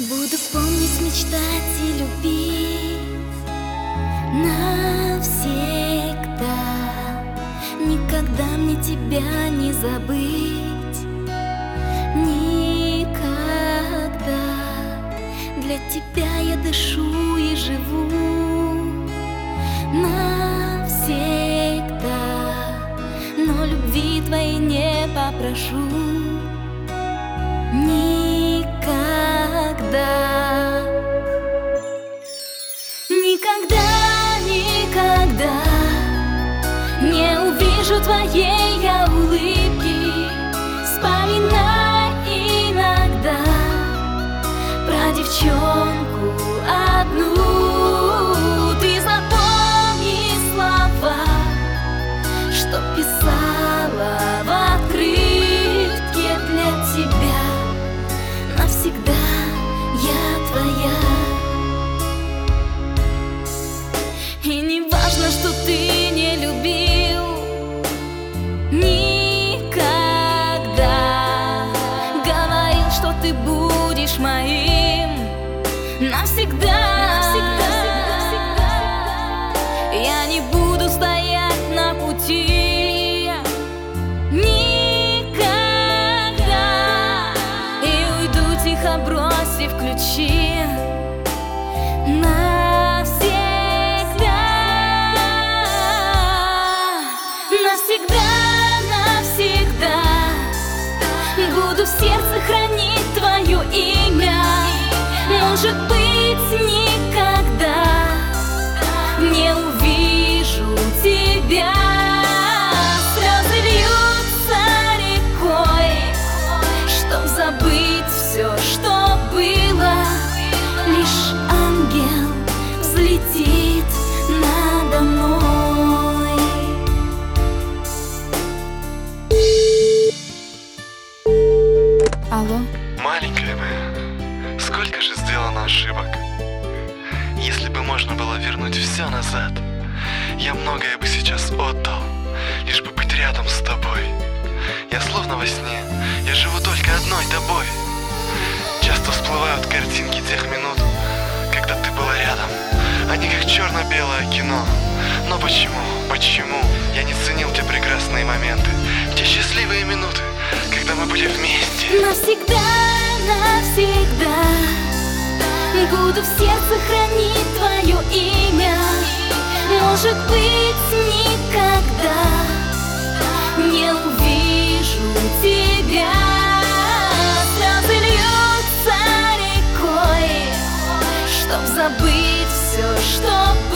Буду помнить, мечтать и любить навсегда. Никогда мне тебя не забыть. Никогда. Для тебя я дышу и живу навсегда. Но любви твоей не попрошу никогда. Никогда, никогда не увижу твоей я улыбки. Вспоминай иногда про девчонку одну. Ты запомни слова, что писала в открытке для тебя. Навсегда я твоя. И не важно, что ты не любил никогда. Говорил, что ты будешь моим навсегда. Я не буду стоять на пути никогда. И уйду, тихо бросив ключи навсегда. Навсегда, навсегда буду в сердце хранить твое имя. Может быть, никогда не увижу тебя. Слезы льются рекой, чтоб забыть все, что было. Лишь ангел взлетит надо мной. Алло? Маленькая моя, сколько же сделано ошибок. Если бы можно было вернуть все назад, я многое бы сейчас отдал, лишь бы быть рядом с тобой. Я словно во сне, я живу только одной тобой. Часто всплывают картинки тех минут, когда ты была рядом. Они как черно-белое кино. Но почему я не ценил те прекрасные моменты, те счастливые минуты, когда мы были вместе? Навсегда, навсегда буду в сердце хранить твое имя. Может быть, никогда не увижу тебя. Слезы льются рекой, чтоб забыть все, что было.